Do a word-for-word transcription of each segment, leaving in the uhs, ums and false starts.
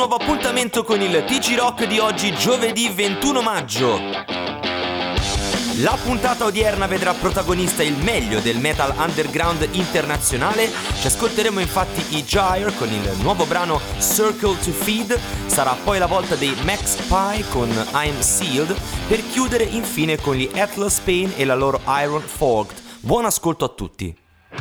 nuovo appuntamento con il T G Rock di oggi, giovedì ventuno maggio. La puntata odierna vedrà protagonista il meglio del metal underground internazionale. Ci ascolteremo infatti i Gyre con il nuovo brano Circle to Feed. Sarà poi la volta dei Max Pie con I'm Sealed, per chiudere infine con gli Atlas Pain e la loro Iron Forged. Buon ascolto a tutti.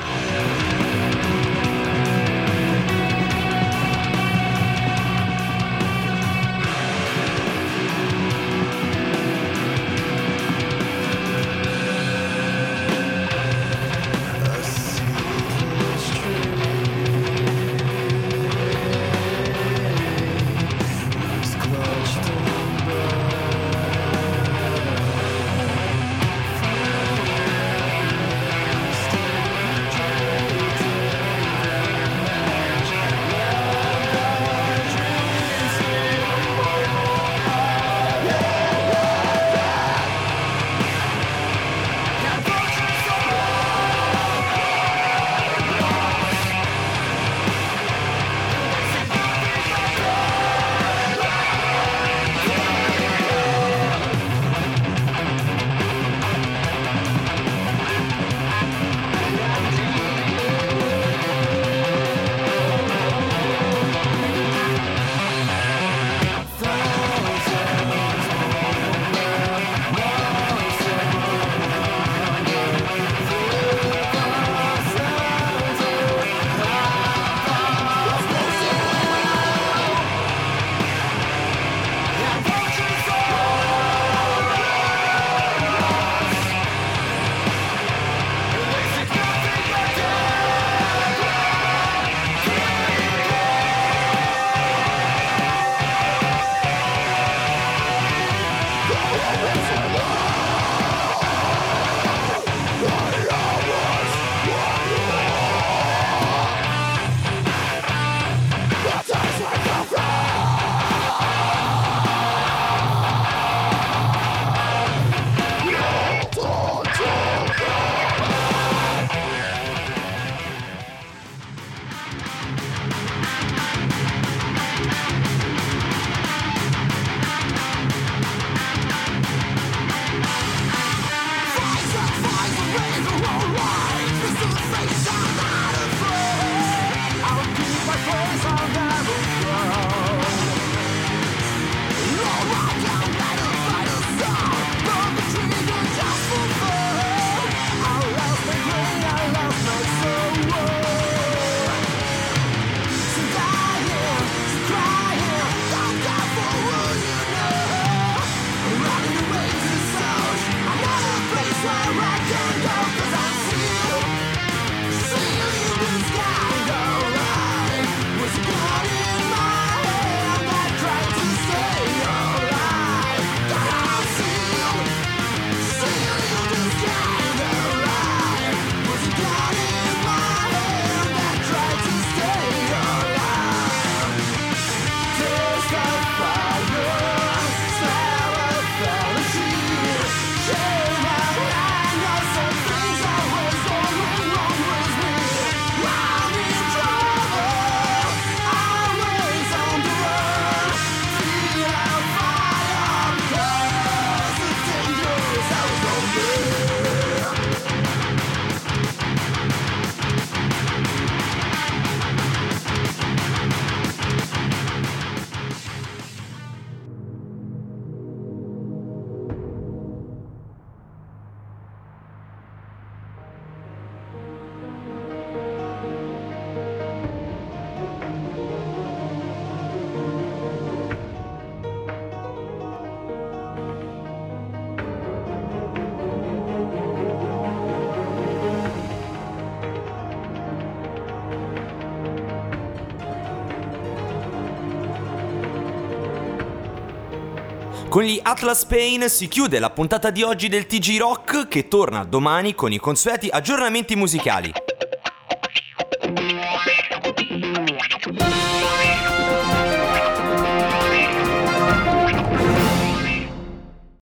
Con gli Atlas Pain si chiude la puntata di oggi del T G Rock, che torna domani con i consueti aggiornamenti musicali.